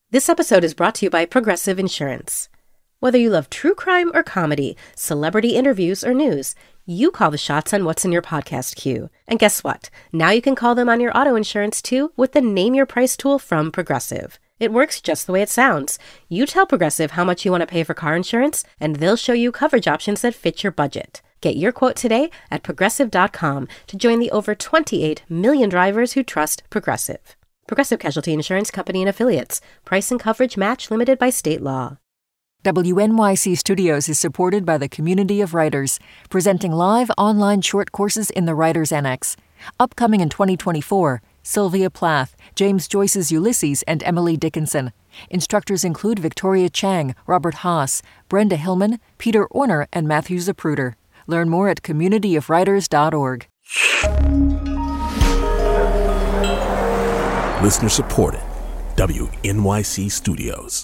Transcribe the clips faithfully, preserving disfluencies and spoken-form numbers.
This episode is brought to you by Progressive Insurance. Whether you love true crime or comedy, celebrity interviews or news, you call the shots on what's in your podcast queue. And guess what? Now you can call them on your auto insurance too with the Name Your Price tool from Progressive. It works just the way it sounds. You tell Progressive how much you want to pay for car insurance, and they'll show you coverage options that fit your budget. Get your quote today at progressive dot com to join the over twenty-eight million drivers who trust Progressive. Progressive Casualty Insurance Company and Affiliates. Price and coverage match limited by state law. W N Y C Studios is supported by the Community of Writers, presenting live online short courses in the Writers Annex. Upcoming in twenty twenty-four, Sylvia Plath, James Joyce's Ulysses, and Emily Dickinson. Instructors include Victoria Chang, Robert Haas, Brenda Hillman, Peter Orner, and Matthew Zapruder. Learn more at community of writers dot org. Listener supported. W N Y C Studios.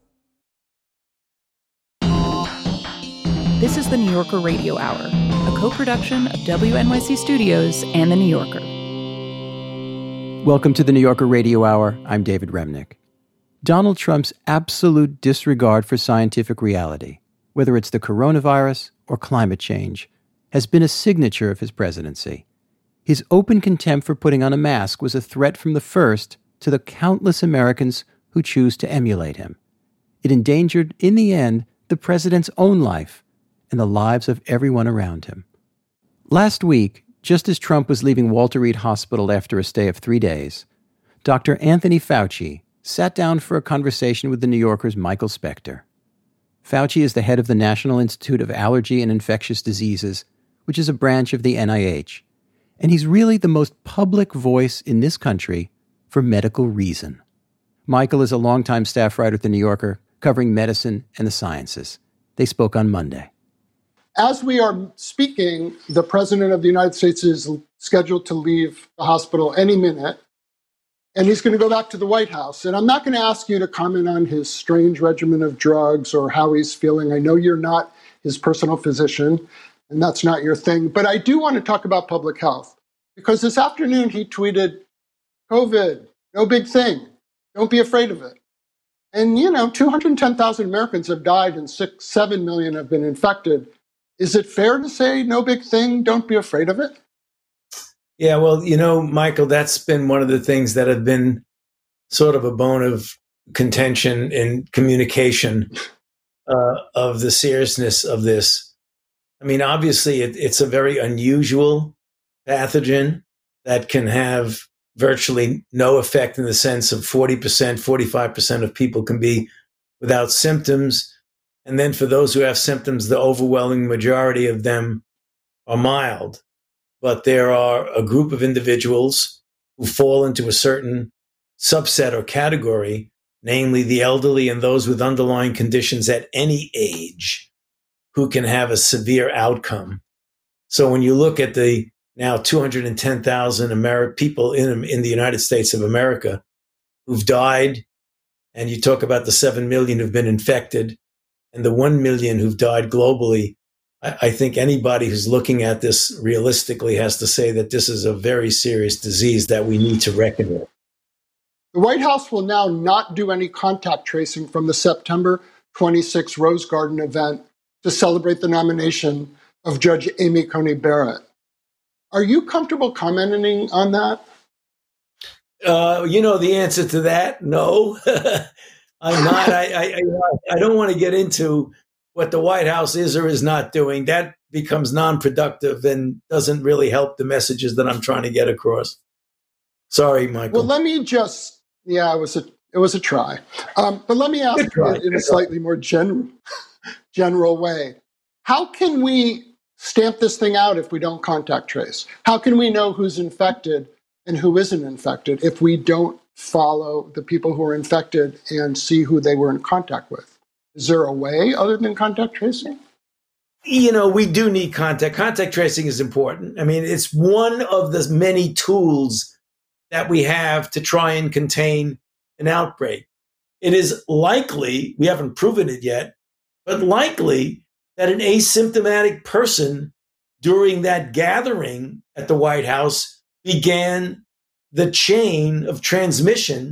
This is the New Yorker Radio Hour, a co-production of W N Y C Studios and The New Yorker. Welcome to the New Yorker Radio Hour. I'm David Remnick. Donald Trump's absolute disregard for scientific reality, whether it's the coronavirus or climate change, has been a signature of his presidency. His open contempt for putting on a mask was a threat from the first to the countless Americans who choose to emulate him. It endangered, in the end, the president's own life and the lives of everyone around him. Last week, just as Trump was leaving Walter Reed Hospital after a stay of three days, Doctor Anthony Fauci sat down for a conversation with the New Yorker's Michael Spector. Fauci is the head of the National Institute of Allergy and Infectious Diseases, which is a branch of the N I H. And he's really the most public voice in this country for medical reason. Michael is a longtime staff writer at The New Yorker, covering medicine and the sciences. They spoke on Monday. As we are speaking, the President of the United States is scheduled to leave the hospital any minute, and he's going to go back to the White House. And I'm not going to ask you to comment on his strange regimen of drugs or how he's feeling. I know you're not his personal physician, and that's not your thing. But I do want to talk about public health, because this afternoon he tweeted, COVID, no big thing. Don't be afraid of it. And, you know, two hundred ten thousand Americans have died and six, seven million have been infected. Is it fair to say no big thing? Don't be afraid of it? Yeah, well, you know, Michael, that's been one of the things that have been sort of a bone of contention in communication uh, of the seriousness of this. I mean, obviously, it, it's a very unusual pathogen that can have virtually no effect in the sense of forty percent, forty-five percent of people can be without symptoms. And then for those who have symptoms, the overwhelming majority of them are mild. But there are a group of individuals who fall into a certain subset or category, namely the elderly and those with underlying conditions at any age, who can have a severe outcome. So when you look at the now two hundred ten thousand Ameri- people in, in the United States of America who've died, and you talk about the seven million who've been infected, and the one million who've died globally, I, I think anybody who's looking at this realistically has to say that this is a very serious disease that we need to reckon with. The White House will now not do any contact tracing from the September twenty-sixth Rose Garden event to celebrate the nomination of Judge Amy Coney Barrett. Are you comfortable commenting on that? Uh, you know, the answer to that, no. I'm not. I, I, I don't want to get into what the White House is or is not doing. That becomes non-productive and doesn't really help the messages that I'm trying to get across. Sorry, Michael. Well, let me just, yeah, it was a, it was a try. Um, but let me ask you in a slightly more general, general way. How can we stamp this thing out if we don't contact trace? How can we know who's infected and who isn't infected if we don't follow the people who are infected and see who they were in contact with? Is there a way other than contact tracing? You know, we do need contact. Contact tracing is important. I mean, it's one of the many tools that we have to try and contain an outbreak. It is likely, we haven't proven it yet, but likely that an asymptomatic person during that gathering at the White House began the chain of transmission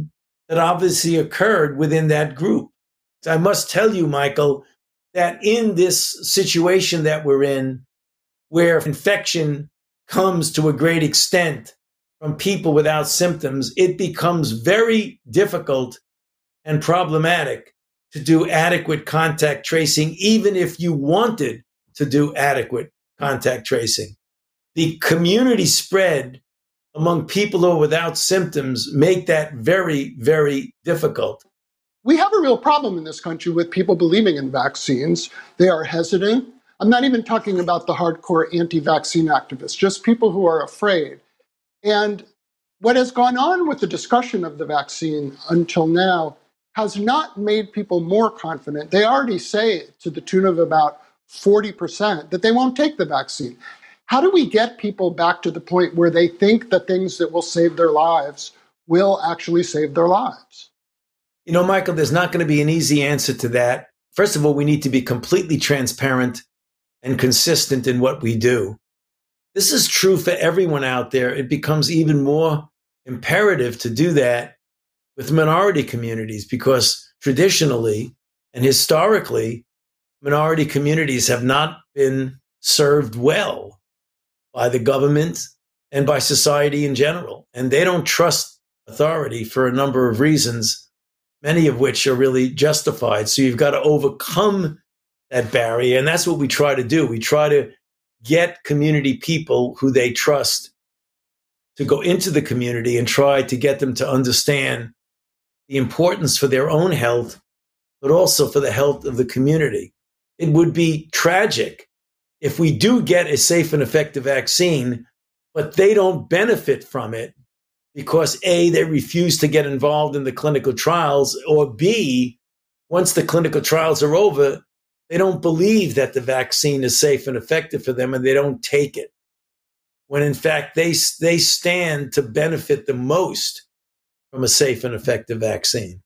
that obviously occurred within that group. I must tell you, Michael, that in this situation that we're in, where infection comes to a great extent from people without symptoms, it becomes very difficult and problematic to do adequate contact tracing, even if you wanted to do adequate contact tracing. The community spread among people who are without symptoms make that very, very difficult. We have a real problem in this country with people believing in vaccines. They are hesitant. I'm not even talking about the hardcore anti-vaccine activists, just people who are afraid. And what has gone on with the discussion of the vaccine until now has not made people more confident. They already say to the tune of about forty percent that they won't take the vaccine. How do we get people back to the point where they think the things that will save their lives will actually save their lives? You know, Michael, there's not going to be an easy answer to that. First of all, we need to be completely transparent and consistent in what we do. This is true for everyone out there. It becomes even more imperative to do that with minority communities, because traditionally and historically, minority communities have not been served well by the government and by society in general. And they don't trust authority for a number of reasons, many of which are really justified. So you've got to overcome that barrier. And that's what we try to do. We try to get community people who they trust to go into the community and try to get them to understand the importance for their own health, but also for the health of the community. It would be tragic if we do get a safe and effective vaccine, but they don't benefit from it because A, they refuse to get involved in the clinical trials, or B, once the clinical trials are over, they don't believe that the vaccine is safe and effective for them and they don't take it. When in fact, they, they stand to benefit the most from a safe and effective vaccine.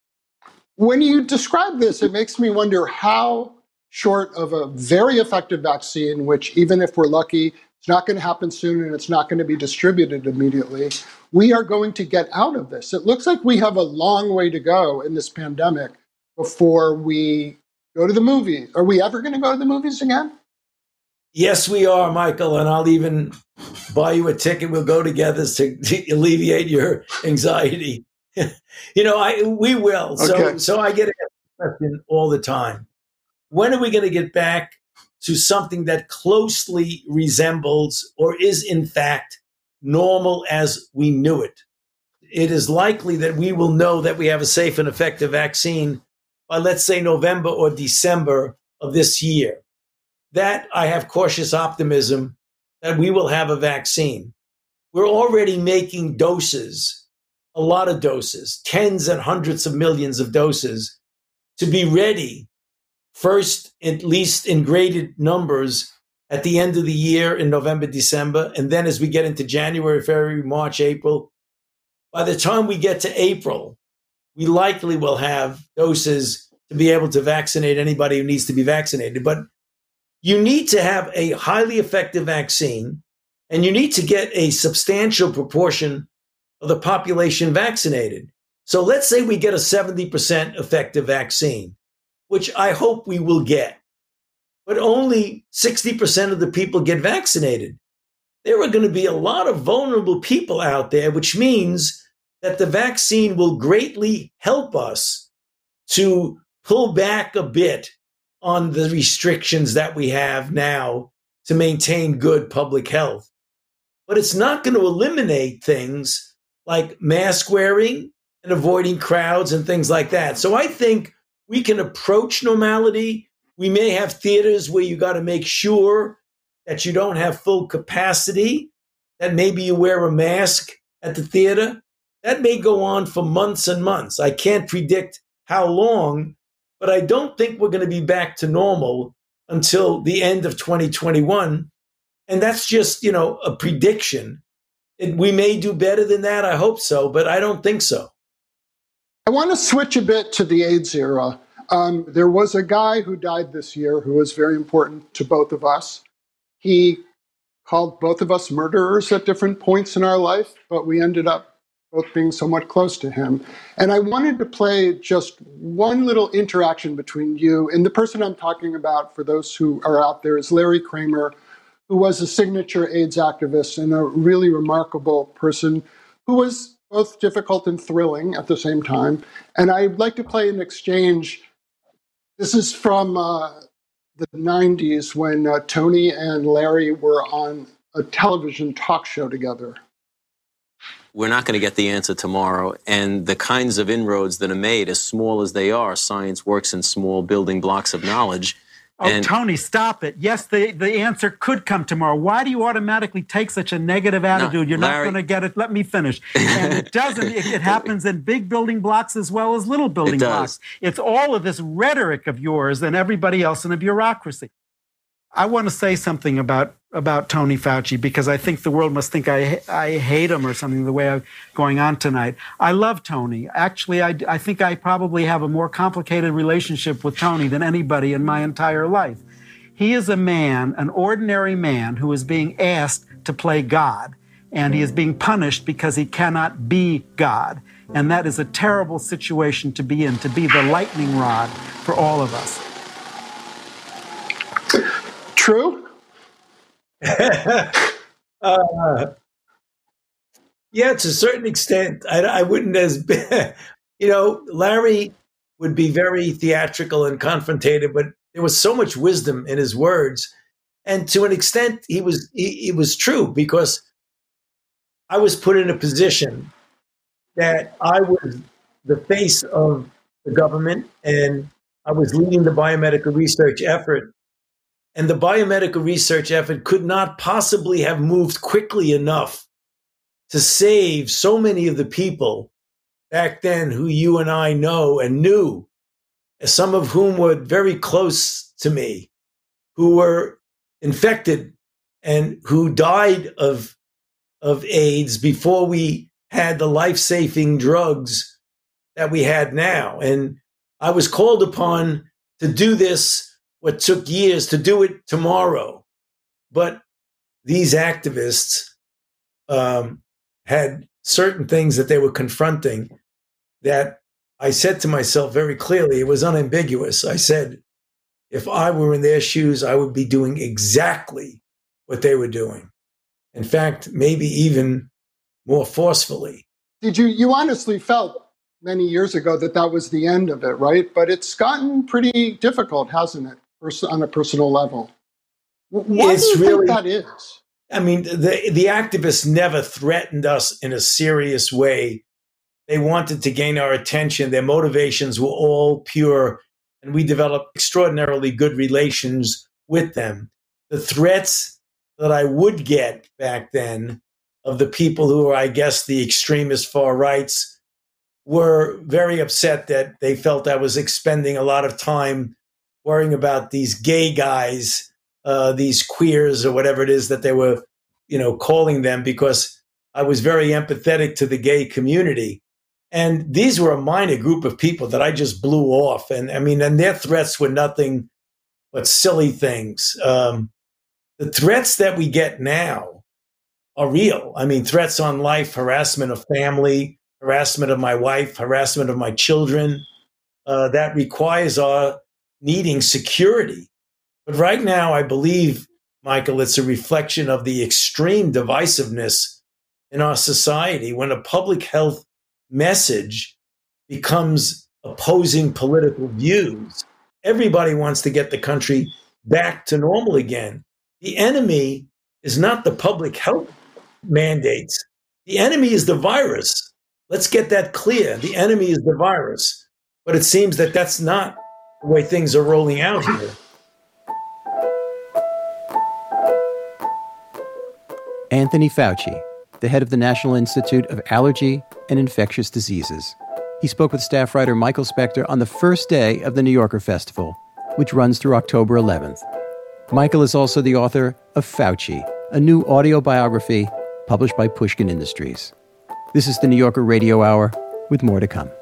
When you describe this, it makes me wonder how short of a very effective vaccine, which even if we're lucky, it's not going to happen soon and it's not going to be distributed immediately, we are going to get out of this. It looks like we have a long way to go in this pandemic before we go to the movies. Are we ever going to go to the movies again? Yes, we are, Michael, and I'll even buy you a ticket. We'll go together to, to alleviate your anxiety. you know, I we will. So, okay. so I get a question all the time. When are we going to get back to something that closely resembles or is in fact normal as we knew it? It is likely that we will know that we have a safe and effective vaccine by, let's say, November or December of this year. That I have cautious optimism that we will have a vaccine. We're already making doses, a lot of doses, tens and hundreds of millions of doses, to be ready first, at least in graded numbers, at the end of the year in November, December. And then as we get into January, February, March, April, by the time we get to April, we likely will have doses to be able to vaccinate anybody who needs to be vaccinated. But you need to have a highly effective vaccine, and you need to get a substantial proportion of the population vaccinated. So let's say we get a seventy percent effective vaccine, which I hope we will get, but only sixty percent of the people get vaccinated. There are going to be a lot of vulnerable people out there, which means that the vaccine will greatly help us to pull back a bit on the restrictions that we have now to maintain good public health. But it's not going to eliminate things like mask wearing and avoiding crowds and things like that. So I think we can approach normality. We may have theaters where you got to make sure that you don't have full capacity, that maybe you wear a mask at the theater. That may go on for months and months. I can't predict how long, but I don't think we're going to be back to normal until the end of twenty twenty-one. And that's just, you know, a prediction. It, we may do better than that. I hope so, but I don't think so. I want to switch a bit to the AIDS era. Um, there was a guy who died this year who was very important to both of us. He called both of us murderers at different points in our life, but we ended up both being somewhat close to him. And I wanted to play just one little interaction between you and the person I'm talking about, for those who are out there, is Larry Kramer, who was a signature AIDS activist and a really remarkable person who was both difficult and thrilling at the same time. And I'd like to play an exchange. This is from uh, the nineties when uh, Tony and Larry were on a television talk show together. We're not going to get the answer tomorrow. And the kinds of inroads that are made, as small as they are, science works in small building blocks of knowledge. Oh, and Tony, stop it. Yes, the, the answer could come tomorrow. Why do you automatically take such a negative attitude? No, You're Larry, not going to get it. Let me finish. And it doesn't. It, it happens in big building blocks as well as little building it blocks. It's all of this rhetoric of yours and everybody else in the bureaucracy. I want to say something about, about Tony Fauci, because I think the world must think I, I hate him or something, the way I'm going on tonight. I love Tony. Actually, I, I think I probably have a more complicated relationship with Tony than anybody in my entire life. He is a man, an ordinary man, who is being asked to play God, and he is being punished because he cannot be God. And that is a terrible situation to be in, to be the lightning rod for all of us. True? uh, yeah, to a certain extent. I, I wouldn't as, you know, Larry would be very theatrical and confrontative, but there was so much wisdom in his words. And to an extent, he was, he, it was true, because I was put in a position that I was the face of the government, and I was leading the biomedical research effort. And the biomedical research effort could not possibly have moved quickly enough to save so many of the people back then who you and I know and knew, some of whom were very close to me, who were infected and who died of, of AIDS before we had the life-saving drugs that we had now. And I was called upon to do this, what took years, to do it tomorrow. But these activists um, had certain things that they were confronting that I said to myself very clearly, it was unambiguous. I said, if I were in their shoes, I would be doing exactly what they were doing. In fact, maybe even more forcefully. Did you, you honestly felt many years ago that that was the end of it, right? But it's gotten pretty difficult, hasn't it? On a personal level. Why it's do you really, think that is? I mean, the, the activists never threatened us in a serious way. They wanted to gain our attention. Their motivations were all pure, and we developed extraordinarily good relations with them. The threats that I would get back then of the people who are, I guess, the extremist far rights, were very upset that they felt I was expending a lot of time worrying about these gay guys, uh, these queers or whatever it is that they were, you know, calling them, because I was very empathetic to the gay community. And these were a minor group of people that I just blew off. And I mean, and their threats were nothing but silly things. Um, the threats that we get now are real. I mean, threats on life, harassment of family, harassment of my wife, harassment of my children, uh, that requires our needing security. But right now, I believe, Michael, it's a reflection of the extreme divisiveness in our society when a public health message becomes opposing political views. Everybody wants to get the country back to normal again. The enemy is not the public health mandates. The enemy is the virus. Let's get that clear. The enemy is the virus. But it seems that that's not the way things are rolling out here. Anthony Fauci, the head of the National Institute of Allergy and Infectious Diseases. He spoke with staff writer Michael Spector on the first day of the New Yorker Festival, which runs through October eleventh. Michael is also the author of Fauci, a new audio biography published by Pushkin Industries. This is the New Yorker Radio Hour, with more to come.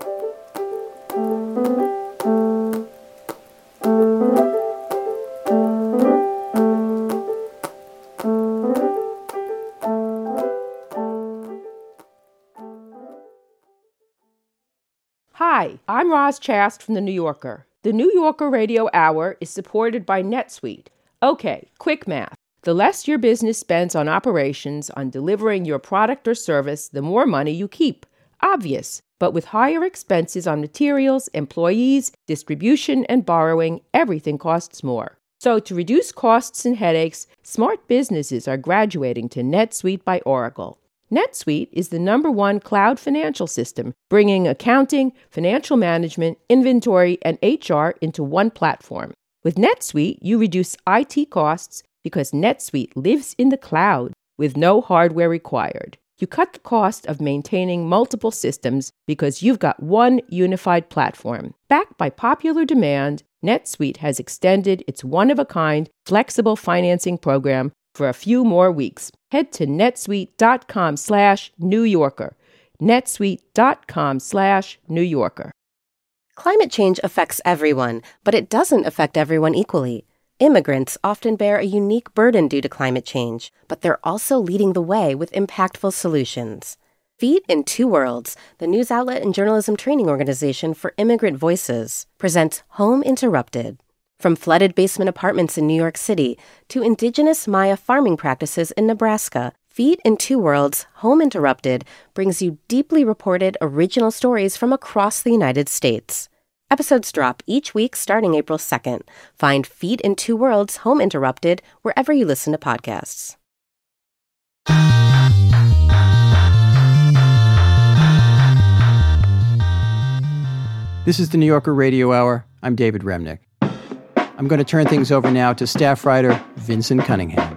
I'm Roz Chast from The New Yorker. The New Yorker Radio Hour is supported by NetSuite. Okay, quick math. The less your business spends on operations, on delivering your product or service, the more money you keep. Obvious. But with higher expenses on materials, employees, distribution, and borrowing, everything costs more. So to reduce costs and headaches, smart businesses are graduating to NetSuite by Oracle. NetSuite is the number one cloud financial system, bringing accounting, financial management, inventory, and H R into one platform. With NetSuite, you reduce I T costs because NetSuite lives in the cloud with no hardware required. You cut the cost of maintaining multiple systems because you've got one unified platform. Backed by popular demand, NetSuite has extended its one-of-a-kind flexible financing program for a few more weeks. Head to netsuite.com slash New Yorker. netsuite.com slash New Yorker. Climate change affects everyone, but it doesn't affect everyone equally. Immigrants often bear a unique burden due to climate change, but they're also leading the way with impactful solutions. Feet in Two Worlds, the news outlet and journalism training organization for immigrant voices, presents Home Interrupted. From flooded basement apartments in New York City to indigenous Maya farming practices in Nebraska, Feet in Two Worlds, Home Interrupted brings you deeply reported original stories from across the United States. Episodes drop each week starting April second. Find Feet in Two Worlds, Home Interrupted wherever you listen to podcasts. This is the New Yorker Radio Hour. I'm David Remnick. I'm going to turn things over now to staff writer Vincent Cunningham.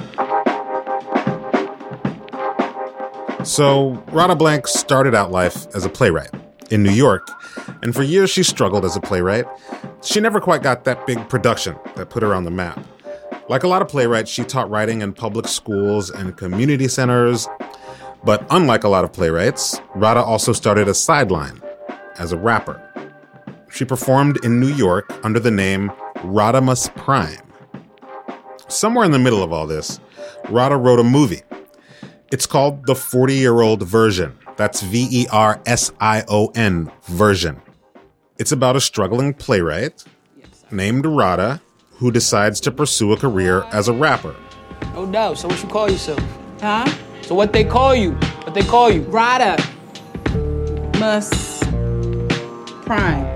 So, Radha Blank started out life as a playwright in New York, and for years she struggled as a playwright. She never quite got that big production that put her on the map. Like a lot of playwrights, she taught writing in public schools and community centers. But unlike a lot of playwrights, Radha also started a sideline as a rapper. She performed in New York under the name Rodimus Prime. Somewhere in the middle of all this, Radha wrote a movie. It's called The forty-Year-Old Version. That's V E R S I O N, version. It's about a struggling playwright named Radha who decides to pursue a career as a rapper. No doubt. So what you call yourself? Huh? So what they call you? What they call you? Radha Mus Prime.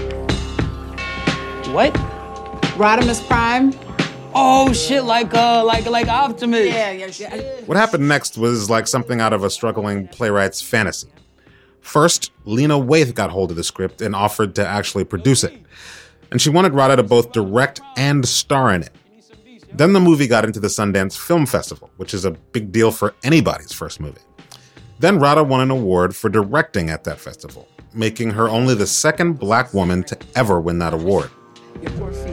What? Rodimus Prime. Oh shit, like uh, like like Optimus. Yeah, yeah, yeah. What happened next was like something out of a struggling playwright's fantasy. First, Lena Waithe got hold of the script and offered to actually produce it. And she wanted Radha to both direct and star in it. Then the movie got into the Sundance Film Festival, which is a big deal for anybody's first movie. Then Radha won an award for directing at that festival, making her only the second black woman to ever win that award. Your poor feet.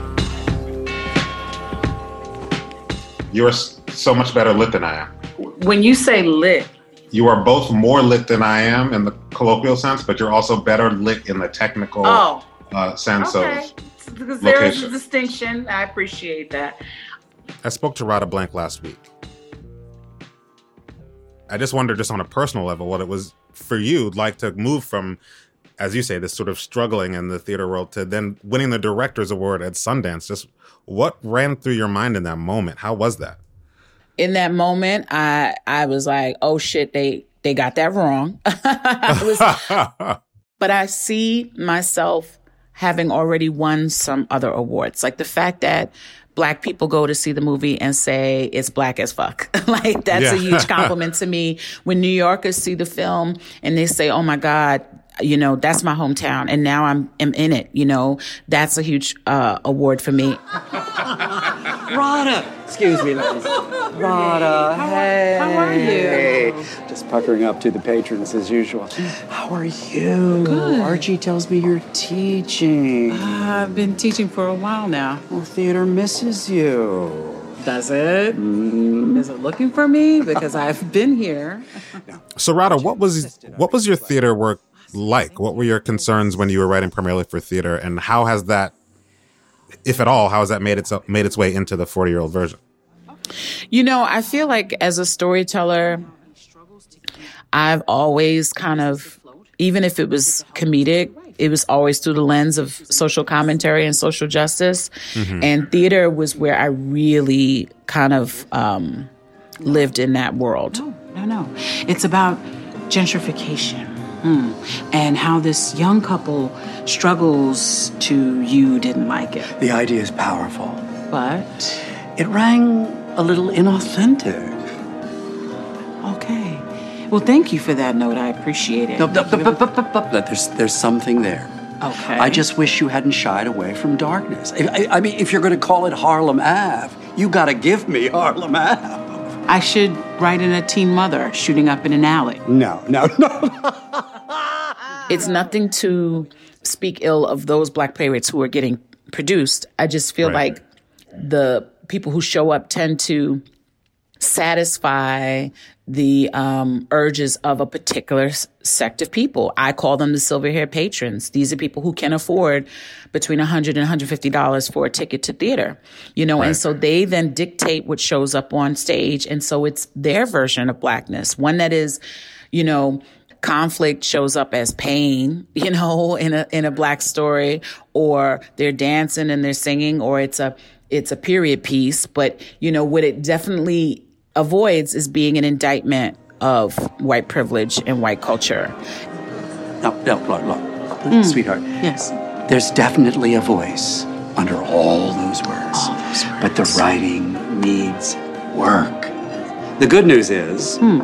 You're so much better lit than I am. When you say lit, You are both more lit than I am in the colloquial sense, but you're also better lit in the technical oh, uh, sense okay. of Because there is location. a distinction. I appreciate that. I spoke to Radha Blank last week. I just wondered, just on a personal level, what it was for you like to move from, as you say, this sort of struggling in the theater world to then winning the Director's Award at Sundance. Just what ran through your mind in that moment? How was that? In that moment, I I was like, oh shit, they they got that wrong. I was, but I see myself having already won some other awards. Like the fact that Black people go to see the movie and say it's Black as fuck. Like that's Yeah. a huge compliment to me. When New Yorkers see the film and they say, oh my God, you know, that's my hometown and now I'm, am in it, you know, that's a huge uh, award for me. Radha! Excuse me, ladies. Radha, How are- hey. how are you? Hey. Just puckering up to the patrons as usual. How are you? Good. Archie tells me you're teaching. I've been teaching for a while now. Well, theater misses you. Does it? Mm. Is it looking for me? Because I've been here. So Radha, what was what was your theater work like? What were your concerns when you were writing primarily for theater, and how has that, if at all, how has that made its made its way into the forty-year-old version? You know, I feel like as a storyteller, I've always kind of, even if it was comedic, it was always through the lens of social commentary and social justice. Mm-hmm. And theater was where I really kind of um, lived in that world. No, no, no. It's about gentrification. Mm. And how this young couple struggles to you didn't like it. The idea is powerful. But? It rang a little inauthentic. Okay. Well, thank you for that note. I appreciate it. No, no, but, but, but, but, but, there's, there's something there. Okay. I just wish you hadn't shied away from darkness. I, I, I mean, if you're going to call it Harlem Ave, you got to give me Harlem Ave. I should write in a teen mother shooting up in an alley. No, no, no. It's nothing to speak ill of those Black playwrights who are getting produced. I just feel right. like the people who show up tend to satisfy the um, urges of a particular s- sect of people. I call them the silver-haired patrons. These are people who can afford between one hundred dollars and one hundred fifty dollars for a ticket to theater, you know, right. and so they then dictate what shows up on stage. And so it's their version of Blackness, one that is, you know, conflict shows up as pain, you know, in a in a Black story, or they're dancing and they're singing, or it's a it's a period piece. But, you know, what it definitely avoids is being an indictment of white privilege and white culture. No, no, look, look, mm. sweetheart. Yes. There's definitely a voice under all those words. All those words. But the writing needs work. The good news is, hmm.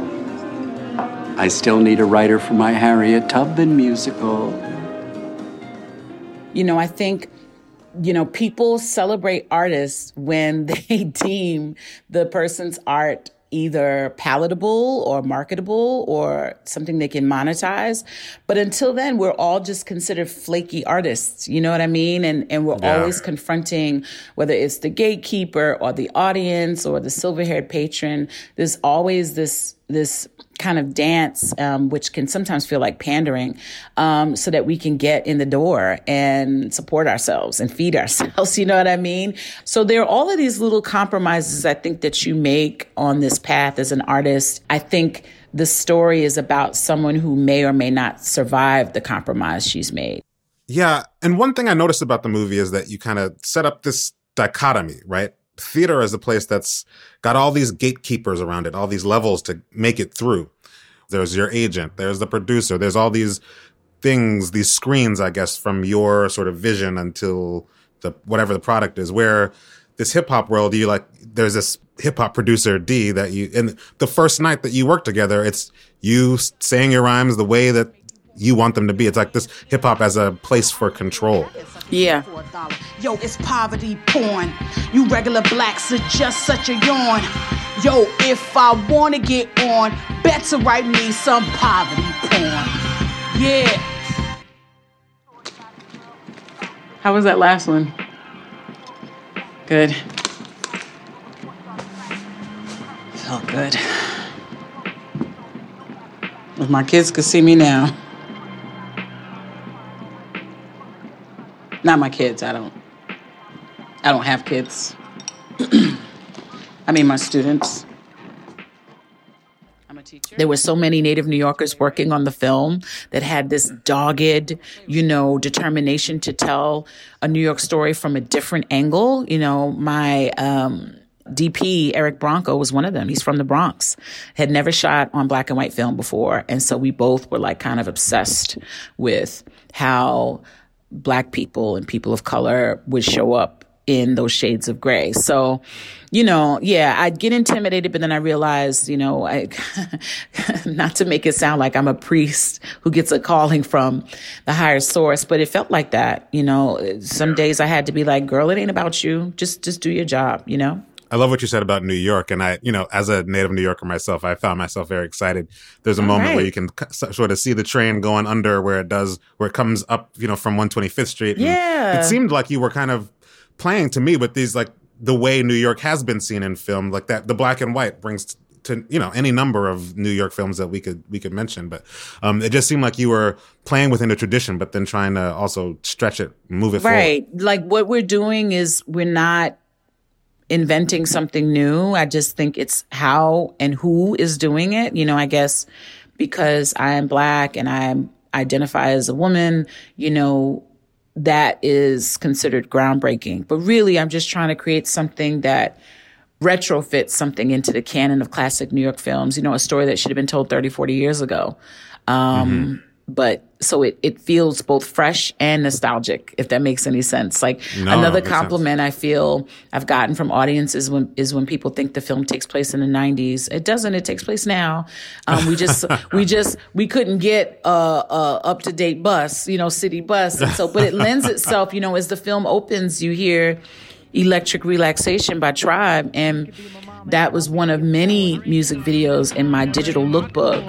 I still need a writer for my Harriet Tubman musical. You know, I think, you know, people celebrate artists when they deem the person's art either palatable or marketable or something they can monetize. But until then, we're all just considered flaky artists. You know what I mean? And and we're yeah. always confronting, whether it's the gatekeeper or the audience or the silver-haired patron, there's always this this kind of dance, um, which can sometimes feel like pandering, um, so that we can get in the door and support ourselves and feed ourselves. You know what I mean? So there are all of these little compromises, I think, that you make on this path as an artist. I think the story is about someone who may or may not survive the compromise she's made. Yeah. And one thing I noticed about the movie is that you kind of set up this dichotomy, right? Theater is a place that's got all these gatekeepers around it, all these levels to make it through. There's your agent, there's the producer, there's all these things, these screens, I guess, from your sort of vision until the whatever the product is. Where this hip hop world, you like, there's this hip hop producer D that you, and the first night that you work together, it's you saying your rhymes the way that you want them to be. It's like this hip hop as a place for control. Yeah. Yo, it's poverty porn. You regular blacks are just such a yawn. Yo, if I wanna get on, better write me some poverty porn. Yeah. How was that last one? Good. Felt good. If my kids could see me now. Not my kids, I don't. I don't have kids. I mean, my students. I'm a teacher. There were so many Native New Yorkers working on the film that had this dogged, you know, determination to tell a New York story from a different angle. You know, my um, D P, Eric Bronco, was one of them. He's from the Bronx, had never shot on black and white film before. And so we both were like kind of obsessed with how Black people and people of color would show up in those shades of gray. So, you know, yeah, I'd get intimidated, but then I realized, you know, I, not to make it sound like I'm a priest who gets a calling from the higher source, but it felt like that. You know, some days I had to be like, girl, it ain't about you. Just, just do your job, you know? I love what you said about New York. And I, you know, as a native New Yorker myself, I found myself very excited. There's a All moment right. where you can sort of see the train going under where it does, where it comes up, you know, from one twenty-fifth Street. And yeah. It seemed like you were kind of playing to me with these, like, the way New York has been seen in film, like that, the black and white brings to, you know, any number of New York films that we could, we could mention. But um, it just seemed like you were playing within a tradition, but then trying to also stretch it, move it right. forward. Like what we're doing is we're not inventing something new. I just think it's how and who is doing it. You know, I guess because I am Black and I'm identify as a woman, you know, that is considered groundbreaking. But really, I'm just trying to create something that retrofits something into the canon of classic New York films, you know, a story that should have been told thirty, forty years ago. Um, mm-hmm. But so it, it feels both fresh and nostalgic, if that makes any sense. Like no, another no, compliment I feel I've gotten from audiences when, is when people think the film takes place in the nineties. It doesn't. It takes place now. Um, we just, we just, we couldn't get a, a up to date bus, you know, city bus. And so, but it lends itself, you know, as the film opens, you hear Electric Relaxation by Tribe, and that was one of many music videos in my digital lookbook.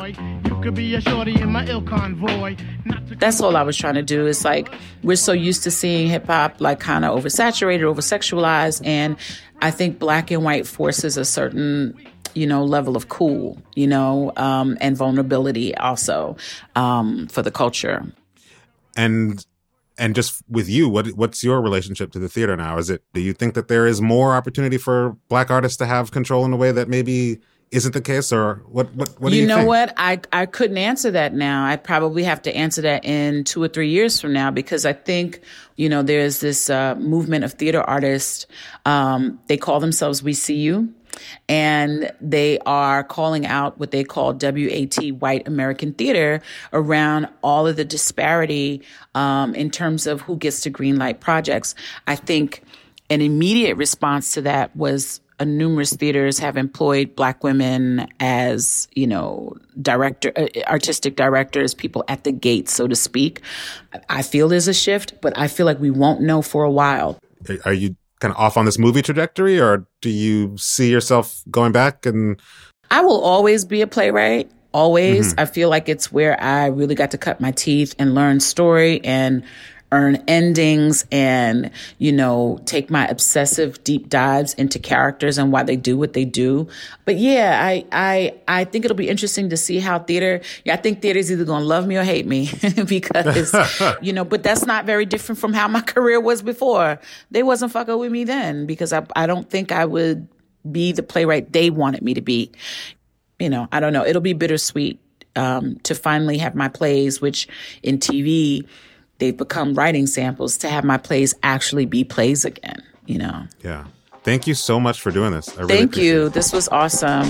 That's all I was trying to do. It's like we're so used to seeing hip hop like kind of oversaturated, oversexualized, and I think black and white forces a certain, you know, level of cool, you know, um, and vulnerability also um, for the culture. And And just with you, what what's your relationship to the theater now? Is it, do you think that there is more opportunity for black artists to have control in a way that maybe isn't the case, or what? What, what do you, you know think? what? I I couldn't answer that now. I probably have to answer that in two or three years from now, because I think, you know, there's this uh, movement of theater artists. Um, they call themselves We See You. And they are calling out what they call W A T, white American theater, around all of the disparity um, in terms of who gets to greenlight projects. I think an immediate response to that was uh, numerous theaters have employed black women as, you know, director, uh, artistic directors, people at the gate, so to speak. I feel there's a shift, but I feel like we won't know for a while. Are you kind of off on this movie trajectory, or do you see yourself going back? And I will always be a playwright. Always. Mm-hmm. I feel like it's where I really got to cut my teeth and learn story and earn endings and, you know, take my obsessive deep dives into characters and why they do what they do. But yeah, I I I think it'll be interesting to see how theater, yeah, I think theater's either going to love me or hate me because, you know, but that's not very different from how my career was before. They wasn't fucking with me then because I I don't think I would be the playwright they wanted me to be. You know, I don't know. It'll be bittersweet um, to finally have my plays, which in T V, they've become writing samples, to have my plays actually be plays again, you know? Yeah. Thank you so much for doing this. I really Thank you. it. This was awesome.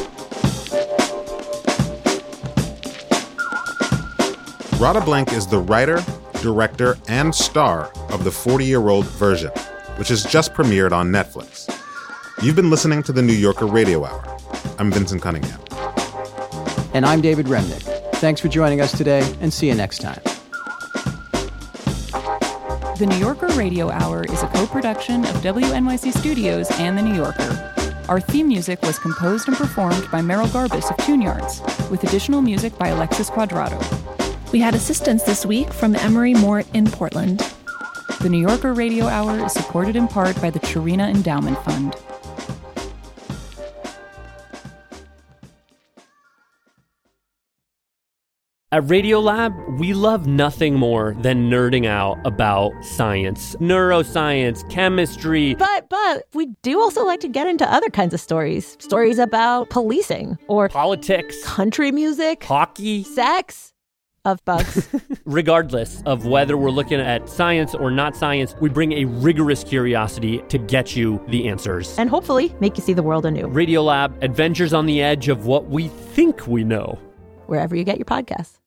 Radha Blank is the writer, director, and star of the forty-year-old version, which has just premiered on Netflix. You've been listening to the New Yorker Radio Hour. I'm Vincent Cunningham. And I'm David Remnick. Thanks for joining us today, and see you next time. The New Yorker Radio Hour is a co-production of W N Y C Studios and The New Yorker. Our theme music was composed and performed by Merrill Garbus of Tune Yards, with additional music by Alexis Quadrado. We had assistance this week from Emery Mort in Portland. The New Yorker Radio Hour is supported in part by the Chirina Endowment Fund. At Radiolab, we love nothing more than nerding out about science, neuroscience, chemistry. But, but, we do also like to get into other kinds of stories. Stories about policing or politics, country music, hockey, sex, of bugs. Regardless of whether we're looking at science or not science, we bring a rigorous curiosity to get you the answers. And hopefully make you see the world anew. Radiolab, adventures on the edge of what we think we know. Wherever you get your podcasts.